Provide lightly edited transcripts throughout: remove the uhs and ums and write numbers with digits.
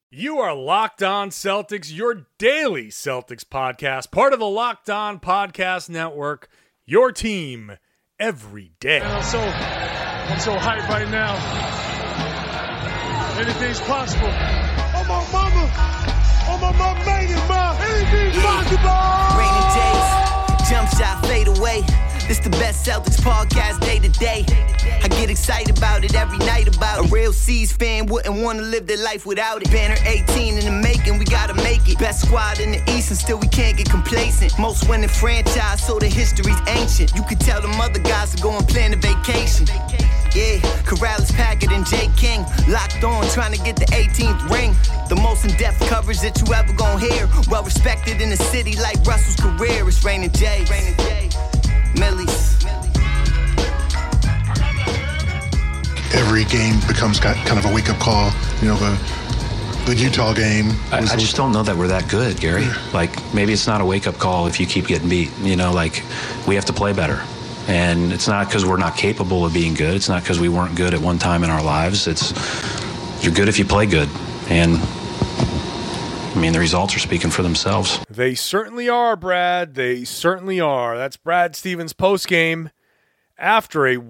You are Locked On Celtics, your daily Celtics podcast, part of the Locked On Podcast Network, your team every day. I'm so hyped right now. Anything's possible. Oh, my mama made it, ma. Anything's possible. Rainy days, jump shot, fade away. This the best Celtics podcast day to day. I get excited about it every night about it. A real C's fan wouldn't want to live their life without it. Banner 18 in the making, we gotta make it. Best squad in the East and still we can't get complacent. Most winning franchise, so the history's ancient. You could tell them other guys to go and plan a vacation. Yeah, Corrales, Packard, and Jay King locked on, trying to get the 18th ring. The most in-depth coverage that you ever gonna hear. Well respected in the city like Russell's career. It's Rainin' J. Millie's. Every game becomes kind of a wake-up call. You know, the Utah game. I just don't know that we're that good, Gary. Like, maybe it's not a wake-up call if you keep getting beat. You know, like, we have to play better. And it's not because we're not capable of being good. It's not because we weren't good at one time in our lives. It's, you're good if you play good. And, I mean, the results are speaking for themselves. They certainly are, Brad. They certainly are. That's Brad Stevens' postgame after a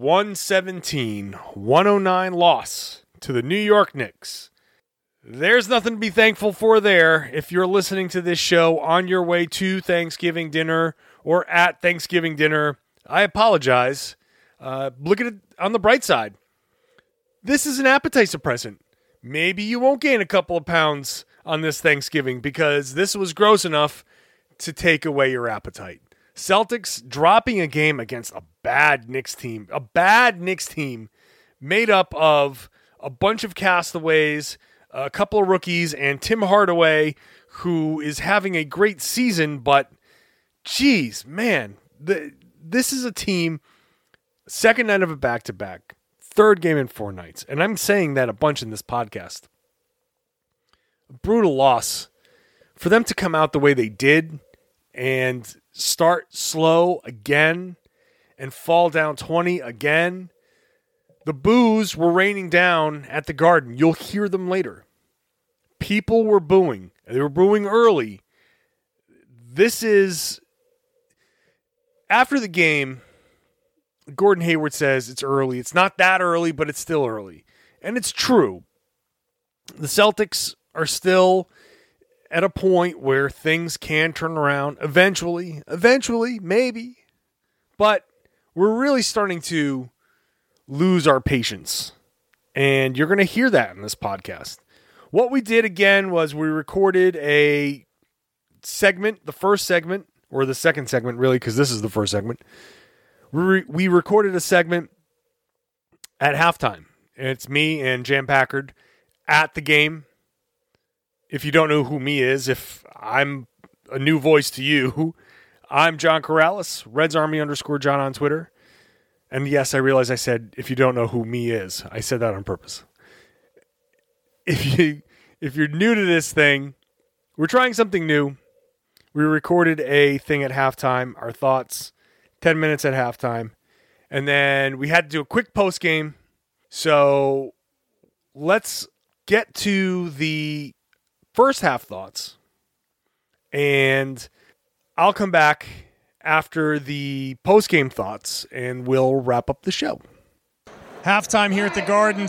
117-109 loss to the New York Knicks. There's nothing to be thankful for there if you're listening to this show on your way to Thanksgiving dinner or at Thanksgiving dinner. I apologize. Look at it on the bright side. This is an appetite suppressant. Maybe you won't gain a couple of pounds on this Thanksgiving because this was gross enough to take away your appetite. Celtics dropping a game against a bad Knicks team made up of a bunch of castaways, a couple of rookies, and Tim Hardaway, who is having a great season, but geez, man, this is a team, second night of a back-to-back, third game in 4 nights, and I'm saying that a bunch in this podcast. A brutal loss. For them to come out the way they did and start slow again and fall down 20 again. The boos were raining down at the Garden. You'll hear them later. People were booing. They were booing early. This is... After the game, Gordon Hayward says it's early. It's not that early, but it's still early. And it's true. The Celtics are still at a point where things can turn around eventually, maybe. But we're really starting to lose our patience. And you're going to hear that in this podcast. What we did again was we recorded a segment, the first segment, or the second segment really, because this is the first segment. We recorded a segment at halftime. And it's me and Jan Packard at the game. If you don't know who me is, if I'm a new voice to you, I'm John Corrales, Reds Army _John on Twitter. And yes, I realize I said, if you don't know who me is, I said that on purpose. If you're new to this thing, we're trying something new. We recorded a thing at halftime, our thoughts, 10 minutes at halftime. And then we had to do a quick post game. So let's get to the first half thoughts, and I'll come back after the post-game thoughts, and we'll wrap up the show. Halftime here at the Garden,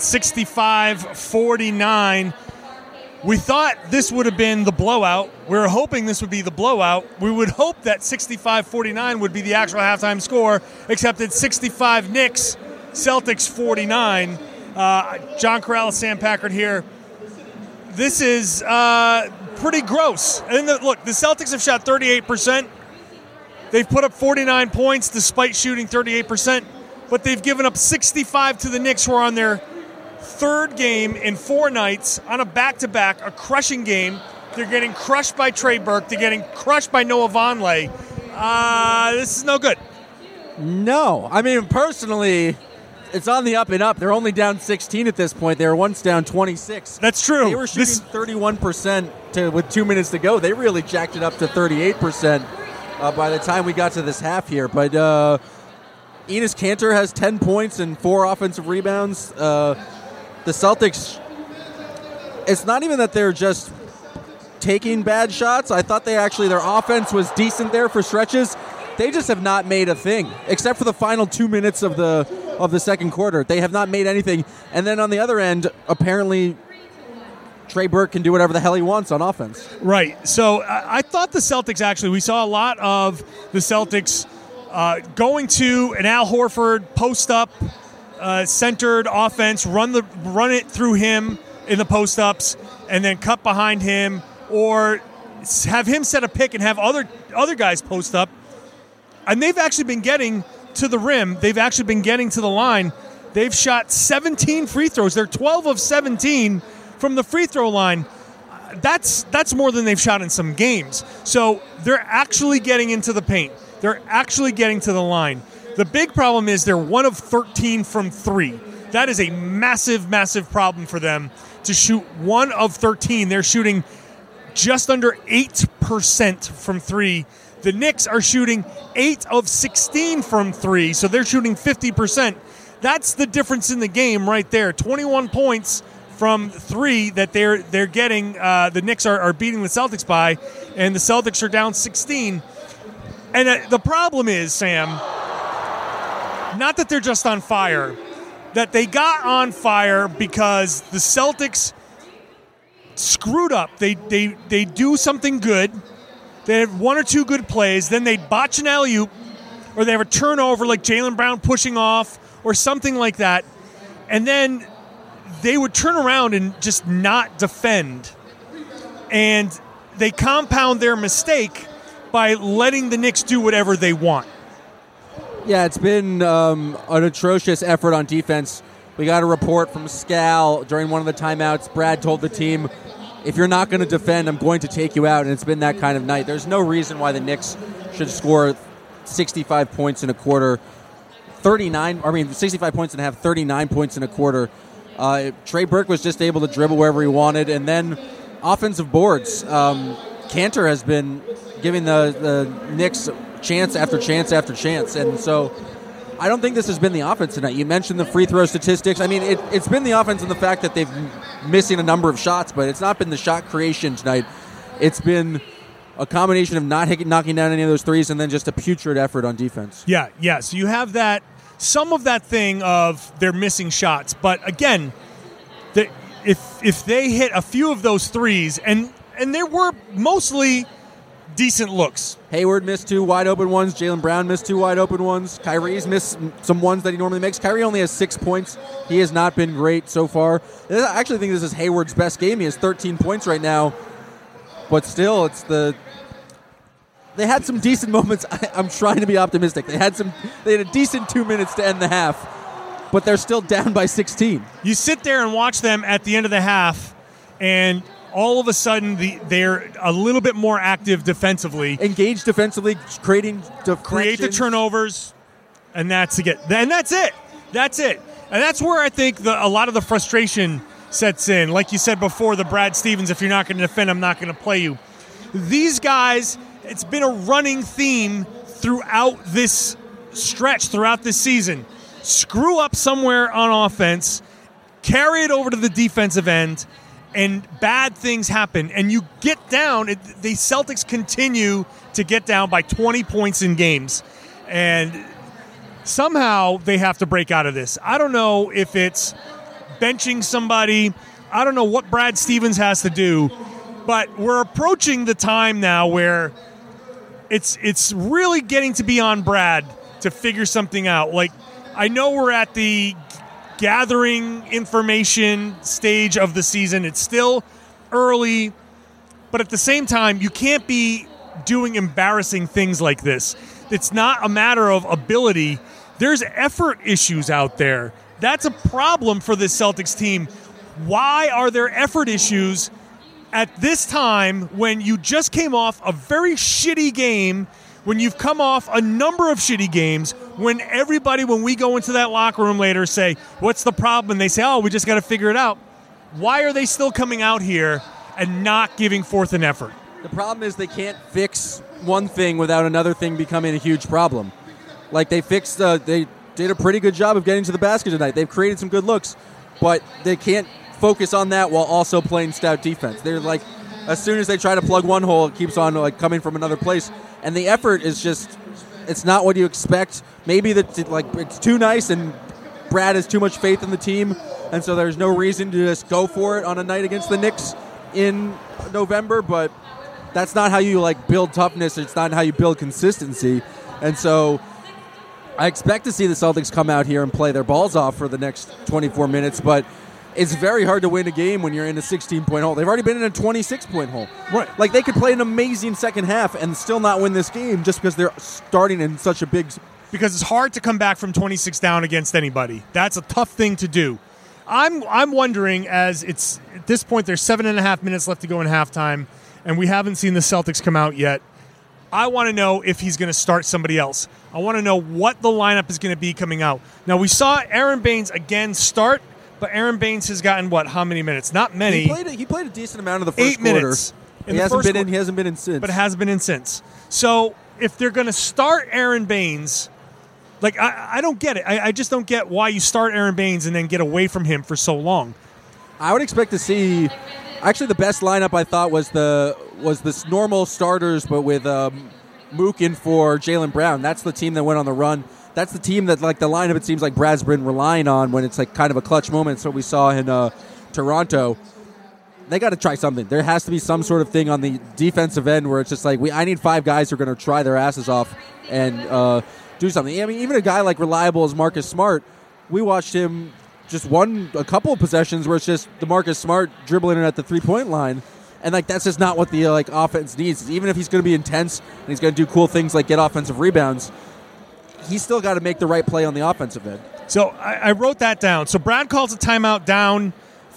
65-49. We thought this would have been the blowout. We were hoping this would be the blowout. We would hope that 65-49 would be the actual halftime score, except it's 65 Knicks, Celtics 49. John Corrales, Sam Packard here. This is pretty gross. And look, the Celtics have shot 38%. They've put up 49 points despite shooting 38%, but they've given up 65 to the Knicks, who are on their third game in 4 nights on a back-to-back, a crushing game. They're getting crushed by Trey Burke. They're getting crushed by Noah Vonleh. This is no good. No. I mean, personally, it's on the up and up. They're only down 16 at this point. They were once down 26. That's true. They were shooting 31% with 2 minutes to go. They really jacked it up to 38% by the time we got to this half here. But Enes Kanter has 10 points and 4 offensive rebounds. The Celtics it's not even that they're just taking bad shots. I thought their offense was decent there for stretches. They just have not made a thing, except for the final 2 minutes of the second quarter. They have not made anything. And then on the other end, apparently Trey Burke can do whatever the hell he wants on offense. Right. So I thought the Celtics we saw a lot of the Celtics going to an Al Horford post-up centered offense, run it through him in the post-ups, and then cut behind him, or have him set a pick and have other guys post up. And they've actually been getting to the rim. They've actually been getting to the line. They've shot 17 free throws. They're 12 of 17 from the free throw line. That's more than they've shot in some games. So they're actually getting into the paint. They're actually getting to the line. The big problem is they're 1 of 13 from 3. That is a massive, massive problem for them to shoot 1 of 13. They're shooting just under 8% from 3. The Knicks are shooting 8 of 16 from 3, so they're shooting 50%. That's the difference in the game right there. 21 points from 3 that they're getting. The Knicks are beating the Celtics by, and the Celtics are down 16. And the problem is, Sam, not that they're just on fire, that they got on fire because the Celtics screwed up. They do something good. They have 1 or 2 good plays. Then they botch an alley-oop, or they have a turnover like Jaylen Brown pushing off or something like that. And then they would turn around and just not defend. And they compound their mistake by letting the Knicks do whatever they want. Yeah, it's been an atrocious effort on defense. We got a report from Scal during one of the timeouts. Brad told the team, if you're not going to defend, I'm going to take you out, and it's been that kind of night. There's no reason why the Knicks should score 65 points in a quarter. 65 points and have 39 points in a quarter. Trey Burke was just able to dribble wherever he wanted, and then offensive boards. Cantor has been giving the Knicks chance after chance after chance, and so I don't think this has been the offense tonight. You mentioned the free throw statistics. I mean, it's been the offense in the fact that they've missing a number of shots, but it's not been the shot creation tonight. It's been a combination of not knocking down any of those threes and then just a putrid effort on defense. Yeah. So you have some of that thing of they're missing shots, but again, if they hit a few of those threes, and there were mostly decent looks. Hayward missed 2 wide open ones. Jaylen Brown missed 2 wide open ones. Kyrie's missed some ones that he normally makes. Kyrie only has 6 points. He has not been great so far. I actually think this is Hayward's best game. He has 13 points right now. But still, they had some decent moments. I'm trying to be optimistic. They had a decent 2 minutes to end the half, but they're still down by 16. You sit there and watch them at the end of the half, and all of a sudden they're a little bit more active defensively. Engaged defensively, create the turnovers, and that's it. And that's it. And that's where I think a lot of the frustration sets in. Like you said before, the Brad Stevens, if you're not going to defend, I'm not going to play you. These guys, it's been a running theme throughout this stretch, throughout this season. Screw up somewhere on offense, carry it over to the defensive end, and bad things happen. And you get down. The Celtics continue to get down by 20 points in games. And somehow they have to break out of this. I don't know if it's benching somebody. I don't know what Brad Stevens has to do. But we're approaching the time now where it's really getting to be on Brad to figure something out. Like, I know we're at the gathering information stage of the season. It's still early, but at the same time, you can't be doing embarrassing things like this. It's not a matter of ability. There's effort issues out there. That's a problem for this Celtics team. Why are there effort issues at this time when you just came off a very shitty game, when you've come off a number of shitty games, when we go into that locker room later, say, what's the problem? And they say, we just got to figure it out. Why are they still coming out here and not giving forth an effort? The problem is they can't fix one thing without another thing becoming a huge problem. Like they did a pretty good job of getting to the basket tonight. They've created some good looks, but they can't focus on that while also playing stout defense. They're like, as soon as they try to plug one hole, it keeps on like coming from another place, and the effort is just, it's not what you expect. Maybe it's too nice, and Brad has too much faith in the team, and so there's no reason to just go for it on a night against the Knicks in November. But that's not how you like build toughness. It's not how you build consistency, and so I expect to see the Celtics come out here and play their balls off for the next 24 minutes, but it's very hard to win a game when you're in a 16-point hole. They've already been in a 26-point hole. Right. Like, they could play an amazing second half and still not win this game just because they're starting in such a big... Because it's hard to come back from 26 down against anybody. That's a tough thing to do. I'm wondering, as it's at this point, there's 7.5 minutes left to go in halftime, and we haven't seen the Celtics come out yet. I want to know if he's going to start somebody else. I want to know what the lineup is going to be coming out. Now, we saw Aaron Baines again start, but Aaron Baines has gotten, how many minutes? Not many. He played a decent amount of the first 8 minutes. He hasn't been in since. But has been in since. So if they're going to start Aaron Baines, like I don't get it. I just don't get why you start Aaron Baines and then get away from him for so long. I would expect to see... Actually, the best lineup I thought was this normal starters, but with Mook in for Jaylen Brown. That's the team that went on the run. That's the team that, like, the lineup it seems like Brad's been relying on when it's like kind of a clutch moment. It's what we saw in Toronto. They got to try something. There has to be some sort of thing on the defensive end where it's just like, I need 5 guys who are going to try their asses off and do something. I mean, even a guy like reliable as Marcus Smart, we watched him just a couple of possessions where it's just the Marcus Smart dribbling it at the 3-point line. And like that's just not what the offense needs. Even if he's going to be intense and he's going to do cool things like get offensive rebounds, he's still got to make the right play on the offensive end. So I wrote that down. So Brad calls a timeout down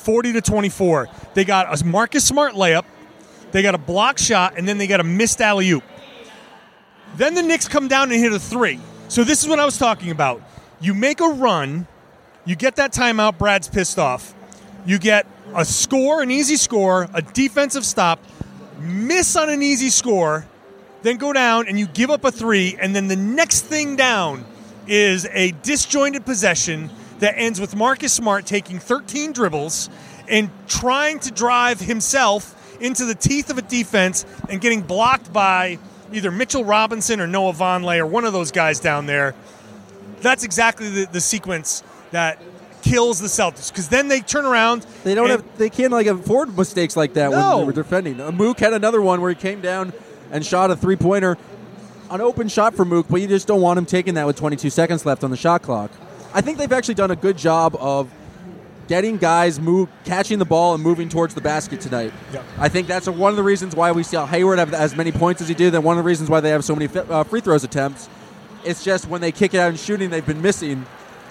40-24. They got a Marcus Smart layup, they got a block shot, and then they got a missed alley-oop. Then the Knicks come down and hit a 3. So this is what I was talking about. You make a run, you get that timeout, Brad's pissed off. You get a score, an easy score, a defensive stop, miss on an easy score, then go down and you give up a 3, and then the next thing down is a disjointed possession that ends with Marcus Smart taking 13 dribbles and trying to drive himself into the teeth of a defense and getting blocked by either Mitchell Robinson or Noah Vonleh or one of those guys down there. That's exactly the sequence that kills the Celtics, because then they turn around. They can't afford mistakes like that when they were defending. Mook had another one where he came down and shot a 3-pointer, an open shot for Mook, but you just don't want him taking that with 22 seconds left on the shot clock. I think they've actually done a good job of getting guys catching the ball and moving towards the basket tonight. Yeah. I think that's one of the reasons why we saw Hayward have as many points as he did, and one of the reasons why they have so many free throws attempts. It's just when they kick it out and shooting, they've been missing.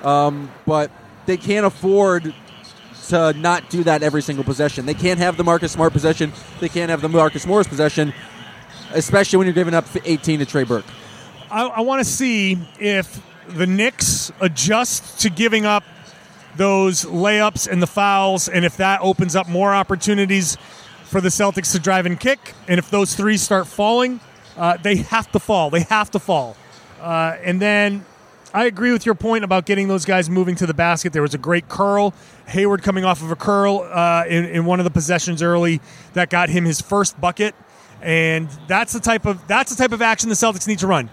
But they can't afford to not do that every single possession. They can't have the Marcus Smart possession. They can't have the Marcus Morris possession, especially when you're giving up 18 to Trey Burke. I want to see if the Knicks adjust to giving up those layups and the fouls, and if that opens up more opportunities for the Celtics to drive and kick, and if those threes start falling, they have to fall. They have to fall. And then I agree with your point about getting those guys moving to the basket. There was a great curl. Hayward coming off of a curl in one of the possessions early that got him his first bucket. And that's the type of action the Celtics need to run.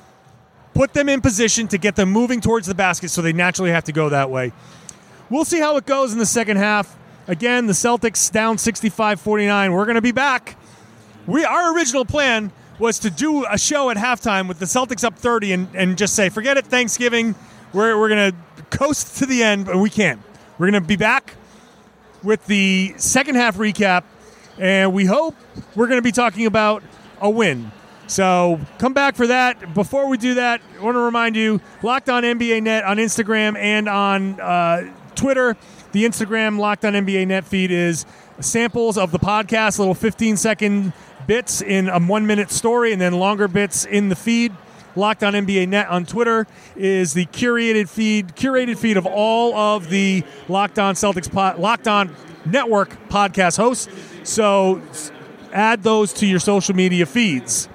Put them in position to get them moving towards the basket, so they naturally have to go that way. We'll see how it goes in the second half. Again, the Celtics down 65-49. We're going to be back. Our original plan was to do a show at halftime with the Celtics up 30 and just say, forget it, Thanksgiving. We're going to coast to the end, but we can't. We're going to be back with the second half recap, and we hope we're going to be talking about a win. So come back for that. Before we do that, I want to remind you, Locked On NBA Net on Instagram and on Twitter. The Instagram Locked On NBA Net feed is samples of the podcast, little 15-second bits in a 1-minute story, and then longer bits in the feed. Locked On NBA Net on Twitter is the curated feed of all of the Locked On Celtics Locked On Network podcast hosts. So add those to your social media feeds.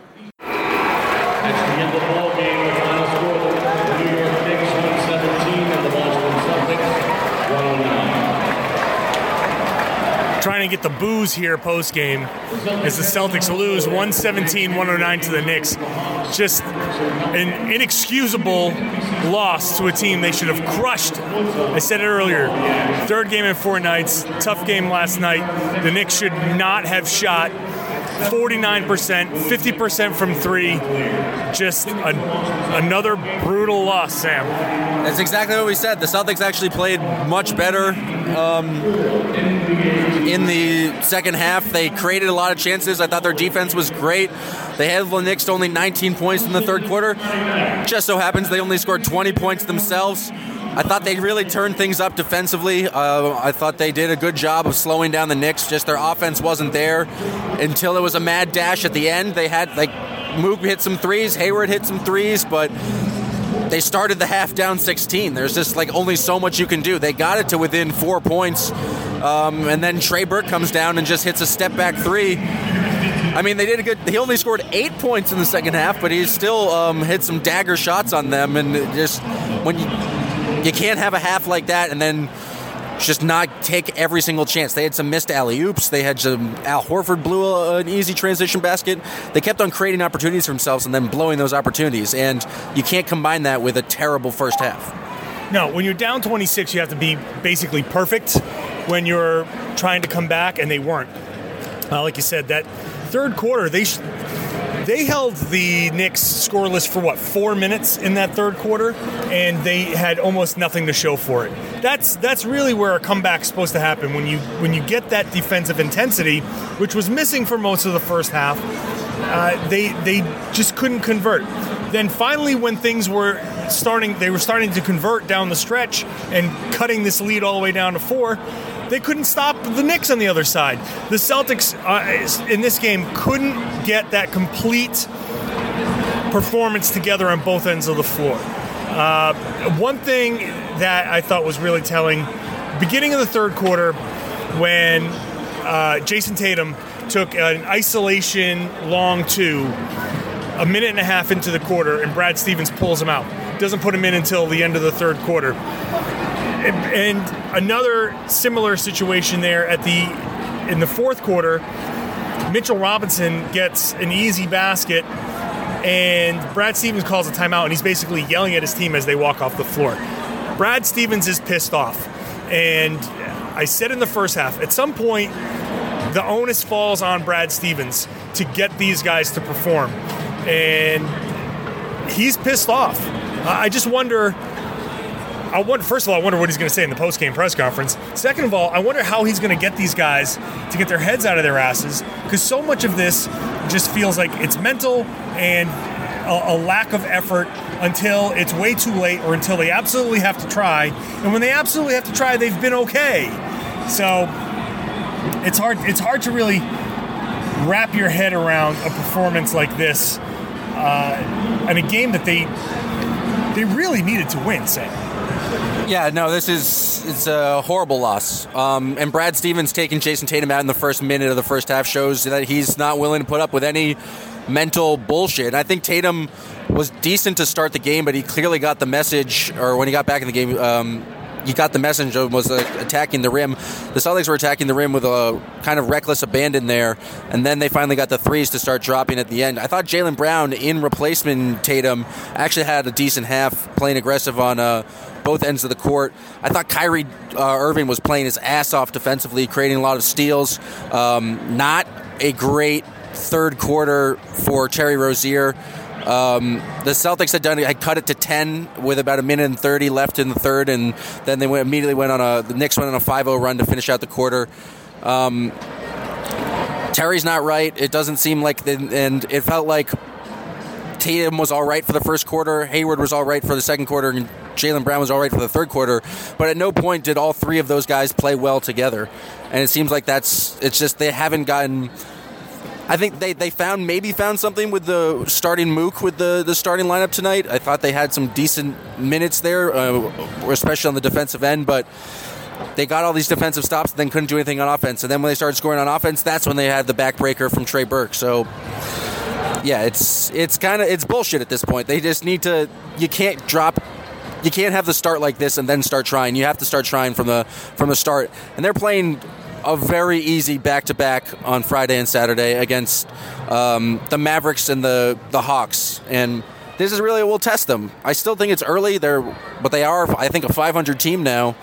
That's the end of the ball game. The final score: the New York Knicks 117 and the Boston Celtics 109. trying to get the boos here post-game as the Celtics lose 117-109 to the Knicks. Just an inexcusable loss to a team they should have crushed. I said it earlier. Third game in 4 nights. Tough game last night. The Knicks should not have shot 49%, 50% from 3. Just another brutal loss, Sam. That's exactly what we said. The Celtics actually played much better in the second half. They created a lot of chances. I thought their defense was great. They held the Knicks to only 19 points in the third quarter. Just so happens they only scored 20 points themselves. I thought they really turned things up defensively. I thought they did a good job of slowing down the Knicks. Just their offense wasn't there until it was a mad dash at the end. They had, Mook hit some threes, Hayward hit some threes, but they started the half down 16. There's just only so much you can do. They got it to within 4 points, and then Trey Burke comes down and just hits a step back 3. I mean, they did a good. He only scored 8 points in the second half, but he still hit some dagger shots on them. And just when you can't have a half like that and then just not take every single chance. They had some missed alley-oops. They had some. Al Horford blew an easy transition basket. They kept on creating opportunities for themselves and then blowing those opportunities. And you can't combine that with a terrible first half. No, when you're down 26, you have to be basically perfect when you're trying to come back, and they weren't. Like you said, that third quarter, they held the Knicks scoreless for 4 minutes in that third quarter, and they had almost nothing to show for it. That's really where a comeback's supposed to happen, when you get that defensive intensity, which was missing for most of the first half. They just couldn't convert. Then finally, when things were starting to convert down the stretch and cutting this lead all the way down to 4. They couldn't stop the Knicks on the other side. The Celtics in this game couldn't get that complete performance together on both ends of the floor. One thing that I thought was really telling, beginning of the third quarter, when Jason Tatum took an isolation long 2, a minute and a half into the quarter, and Brad Stevens pulls him out. Doesn't put him in until the end of the third quarter. And another similar situation there in the fourth quarter, Mitchell Robinson gets an easy basket, and Brad Stevens calls a timeout, and he's basically yelling at his team as they walk off the floor. Brad Stevens is pissed off, and I said in the first half, at some point, the onus falls on Brad Stevens to get these guys to perform, and he's pissed off. I just wonder. First of all, I wonder what he's going to say in the post-game press conference. Second of all, I wonder how he's going to get these guys to get their heads out of their asses, because so much of this just feels like it's mental and a lack of effort until it's way too late, or until they absolutely have to try. And when they absolutely have to try, they've been okay. So it's hard to really wrap your head around a performance like this in a game that they really needed to win, Sam. Yeah, no, it's a horrible loss. And Brad Stevens taking Jason Tatum out in the first minute of the first half shows that he's not willing to put up with any mental bullshit. And I think Tatum was decent to start the game, but he clearly got the message, or when he got back in the game, he got the message of was attacking the rim. The Celtics were attacking the rim with a kind of reckless abandon there, and then they finally got the threes to start dropping at the end. I thought Jaylen Brown, in replacement Tatum, actually had a decent half, playing aggressive on both ends of the court. I thought Kyrie Irving was playing his ass off defensively, creating a lot of steals. Not a great third quarter for Terry Rozier. The Celtics had cut it to 10 with about a minute and 30 left in the third, and then they immediately went on the Knicks went on a 5-0 run to finish out the quarter. Terry's not right. It doesn't seem like, and it felt like Tatum was all right for the first quarter, Hayward was all right for the second quarter, and Jaylen Brown was all right for the third quarter, but at no point did all three of those guys play well together. And it seems like it's just they haven't gotten. I think they found something with the starting Mook with the starting lineup tonight. I thought they had some decent minutes there, especially on the defensive end, but they got all these defensive stops and then couldn't do anything on offense. And then when they started scoring on offense, that's when they had the backbreaker from Trey Burke. So yeah, it's bullshit at this point. They just need to. You can't have the start like this and then start trying. You have to start trying from the start. And they're playing a very easy back-to-back on Friday and Saturday against the Mavericks and the Hawks, and this is really, we'll test them. I still think it's early, but they are, I think, a 500 team now.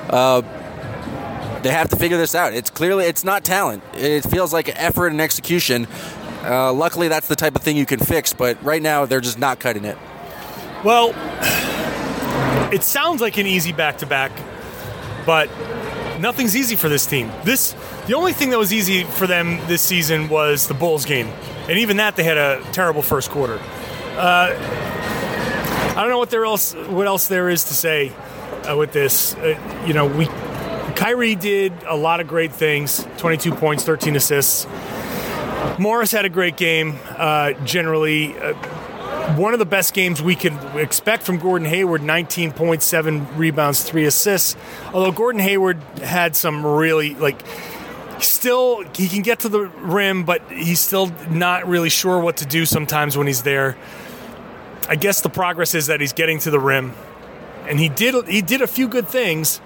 They have to figure this out. It's not talent. It feels like effort and execution. Luckily, that's the type of thing you can fix, but right now they're just not cutting it. Well, it sounds like an easy back-to-back, but nothing's easy for this team. The only thing that was easy for them this season was the Bulls game, and even that they had a terrible first quarter. I don't know what else there is to say with this. Kyrie did a lot of great things, 22 points, 13 assists. Morris had a great game, generally. One of the best games we could expect from Gordon Hayward, 19 points, 7 rebounds, 3 assists. Although Gordon Hayward had some really, still, he can get to the rim, but he's still not really sure what to do sometimes when he's there. I guess the progress is that he's getting to the rim. And he did a few good things.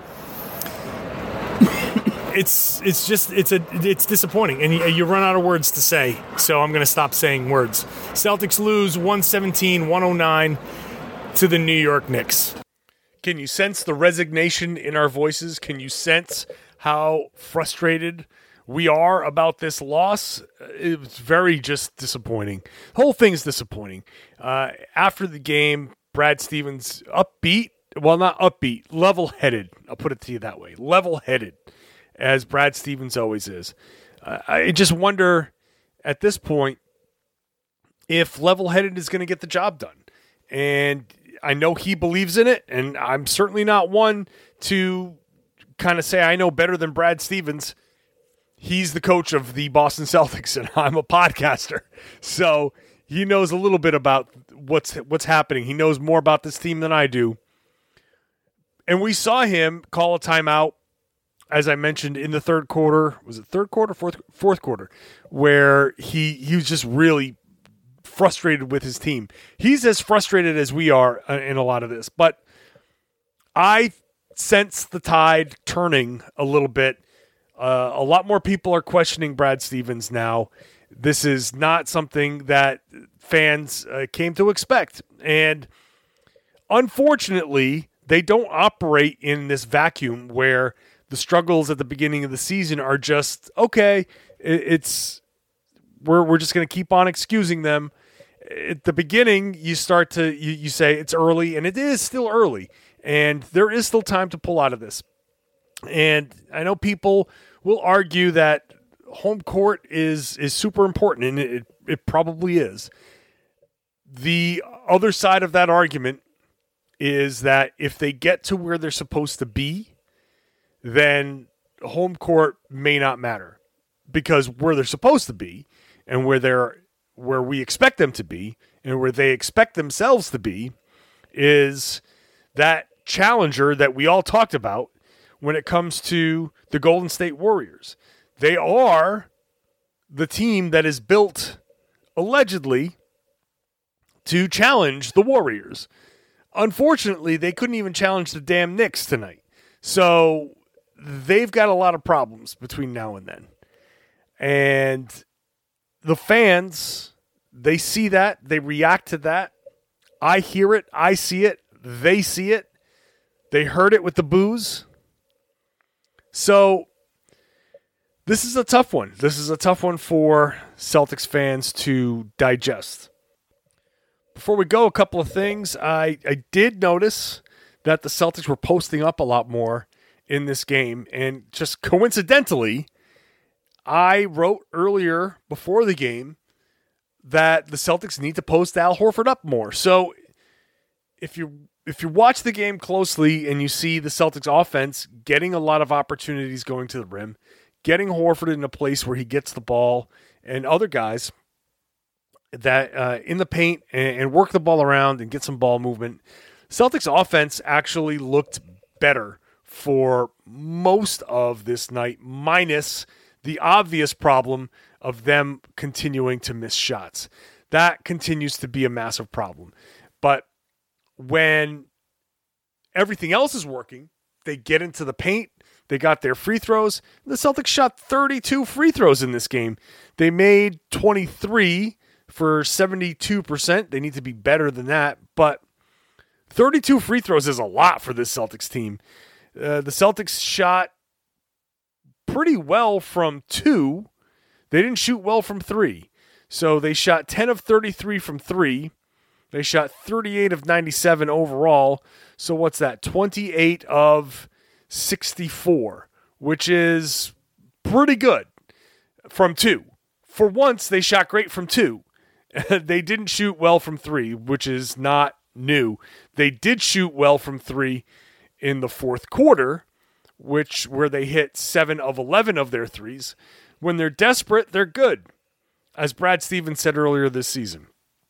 It's disappointing, and you run out of words to say, so I'm going to stop saying words. Celtics lose 117-109 to the New York Knicks. Can you sense the resignation in our voices? Can you sense how frustrated we are about this loss? It was very just disappointing. The whole thing's disappointing. After the game, Brad Stevens upbeat, well, not upbeat, level-headed. I'll put it to you that way, level-headed, as Brad Stevens always is. I just wonder at this point if level-headed is going to get the job done. And I know he believes in it, and I'm certainly not one to kind of say I know better than Brad Stevens. He's the coach of the Boston Celtics, and I'm a podcaster. So he knows a little bit about what's happening. He knows more about this team than I do. And we saw him call a timeout, as I mentioned, in the third quarter. Was it third quarter, fourth quarter, where he was just really frustrated with his team. He's as frustrated as we are in a lot of this. But I sense the tide turning a little bit. A lot more people are questioning Brad Stevens now. This is not something that fans came to expect. And unfortunately, they don't operate in this vacuum where the struggles at the beginning of the season are just, okay, we're just going to keep on excusing them. At the beginning, you start to, you say it's early, and it is still early, and there is still time to pull out of this. And I know people will argue that home court is super important, and it probably is. The other side of that argument is that if they get to where they're supposed to be, then home court may not matter, because where they're supposed to be and where we expect them to be and where they expect themselves to be is that challenger that we all talked about when it comes to the Golden State Warriors. They are the team that is built, allegedly, to challenge the Warriors. Unfortunately, they couldn't even challenge the damn Knicks tonight. So they've got a lot of problems between now and then. And the fans, they see that. They react to that. I hear it. I see it. They see it. They heard it with the boos. So this is a tough one. This is a tough one for Celtics fans to digest. Before we go, a couple of things. I did notice that the Celtics were posting up a lot more in this game. And just coincidentally, I wrote earlier before the game that the Celtics need to post Al Horford up more. So if you watch the game closely and you see the Celtics offense getting a lot of opportunities going to the rim, getting Horford in a place where he gets the ball, and other guys that in the paint and work the ball around and get some ball movement, Celtics offense actually looked better for most of this night, minus the obvious problem of them continuing to miss shots. That continues to be a massive problem. But when everything else is working, they get into the paint, They got their free throws. The Celtics shot 32 free throws in this game. They made 23 for 72%. They need to be better than that, but 32 free throws is a lot for this Celtics team. The Celtics shot pretty well from 2. They didn't shoot well from 3. So they shot 10 of 33 from 3. They shot 38 of 97 overall. So what's that? 28 of 64, which is pretty good from 2. For once, they shot great from 2. They didn't shoot well from 3, which is not new. They did shoot well from 3 in the fourth quarter, where they hit 7 of 11 of their threes. When they're desperate, they're good, as Brad Stevens said earlier this season.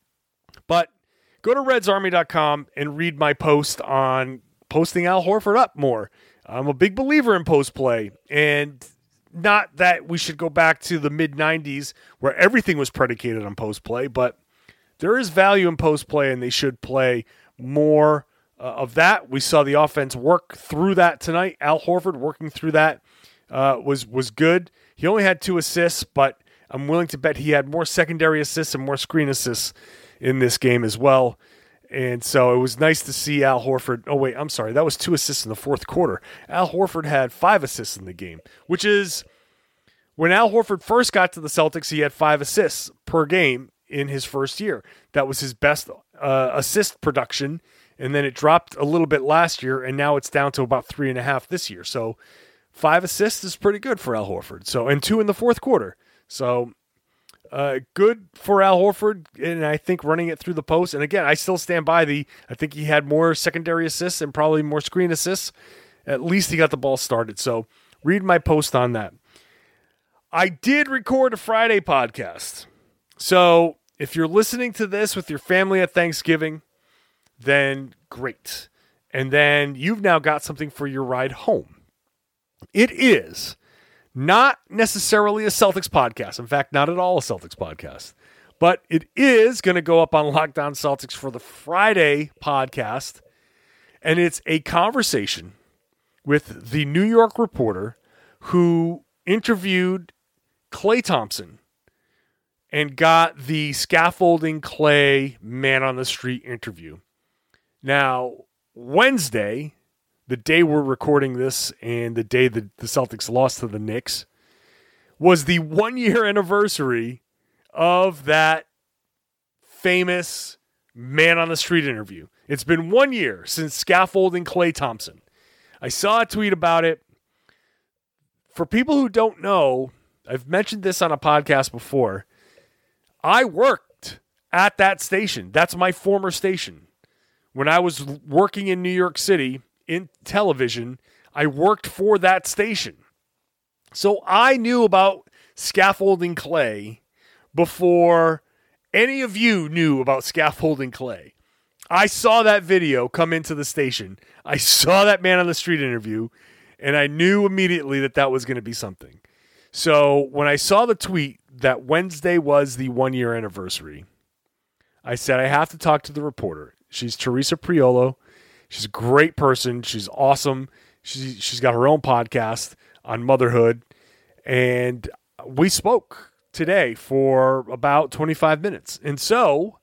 But go to redsarmy.com and read my post on posting Al Horford up more. I'm a big believer in post play, and not that we should go back to the mid-90s where everything was predicated on post play, but there is value in post play, and they should play more of that. We saw the offense work through that tonight. Al Horford working through that was good. He only had 2 assists, but I'm willing to bet he had more secondary assists and more screen assists in this game as well. And so it was nice to see Al Horford. Oh, wait, I'm sorry. That was 2 assists in the fourth quarter. Al Horford had 5 assists in the game, which is when Al Horford first got to the Celtics, he had 5 assists per game in his first year. That was his best assist production. And then it dropped a little bit last year, and now it's down to about 3.5 this year. So 5 assists is pretty good for Al Horford. So, and 2 in the fourth quarter. So good for Al Horford, and I think running it through the post. And again, I still stand by I think he had more secondary assists and probably more screen assists. At least he got the ball started. So read my post on that. I did record a Friday podcast. So if you're listening to this with your family at Thanksgiving, then great. And then you've now got something for your ride home. It is not necessarily a Celtics podcast. In fact, not at all a Celtics podcast. But it is going to go up on Locked On Celtics for the Friday podcast. And it's a conversation with the New York reporter who interviewed Klay Thompson and got the Scaffolding Klay Man on the Street interview. Now, Wednesday, the day we're recording this and the day that the Celtics lost to the Knicks, was the 1-year anniversary of that famous Man on the Street interview. It's been 1 year since Scaffolding Klay Thompson. I saw a tweet about it. For people who don't know, I've mentioned this on a podcast before. I worked at that station. That's my former station. When I was working in New York City in television, I worked for that station. So I knew about Scaffolding Klay before any of you knew about Scaffolding Klay. I saw that video come into the station. I saw that Man on the Street interview, and I knew immediately that that was going to be something. So when I saw the tweet that Wednesday was the 1-year anniversary, I said, I have to talk to the reporter. She's Teresa Priolo. She's a great person. She's awesome. She's got her own podcast on motherhood. And we spoke today for about 25 minutes. And so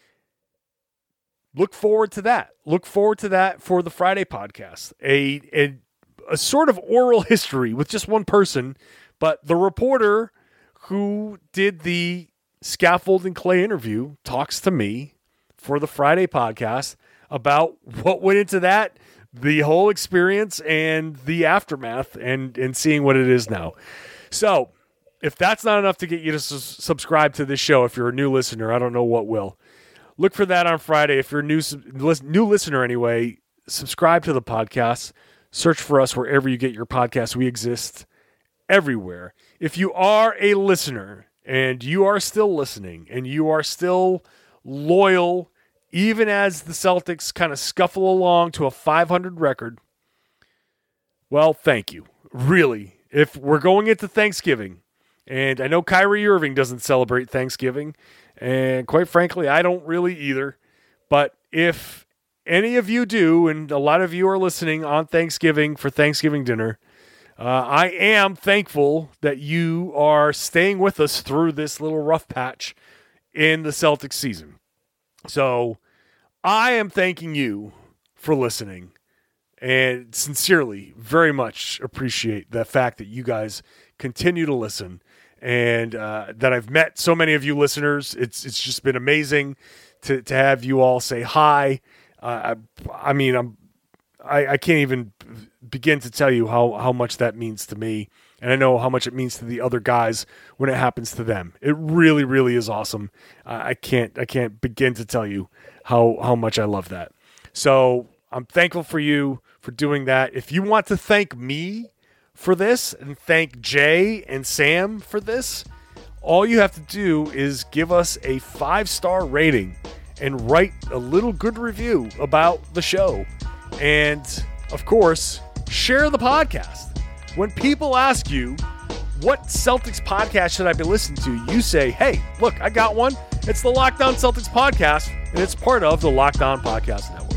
look forward to that. Look forward to that for the Friday podcast. A sort of oral history with just one person, but the reporter who did the Scaffolding Klay interview talks to me for the Friday podcast about what went into that, the whole experience, and the aftermath, and seeing what it is now. So if that's not enough to get you to subscribe to this show, if you're a new listener, I don't know what will. Look for that on Friday. If you're a new listener anyway, subscribe to the podcast. Search for us wherever you get your podcasts. We exist everywhere. If you are a listener and you are still listening and you are still loyal, even as the Celtics kind of scuffle along to a 500 record, well, thank you. Really. If we're going into Thanksgiving, and I know Kyrie Irving doesn't celebrate Thanksgiving, and quite frankly, I don't really either, but if any of you do, and a lot of you are listening on Thanksgiving for Thanksgiving dinner, I am thankful that you are staying with us through this little rough patch in the Celtics season. So I am thanking you for listening and sincerely very much appreciate the fact that you guys continue to listen and that I've met so many of you listeners. It's just been amazing to have you all say hi. I can't even begin to tell you how much that means to me. And I know how much it means to the other guys when it happens to them. It really, really is awesome. I can't begin to tell you how much I love that. So I'm thankful for you for doing that. If you want to thank me for this and thank Jay and Sam for this, all you have to do is give us a 5-star rating and write a little good review about the show. And, of course, share the podcast. When people ask you, what Celtics podcast should I be listening to? You say, hey, look, I got one. It's the Locked On Celtics podcast, and it's part of the Locked On Podcast Network.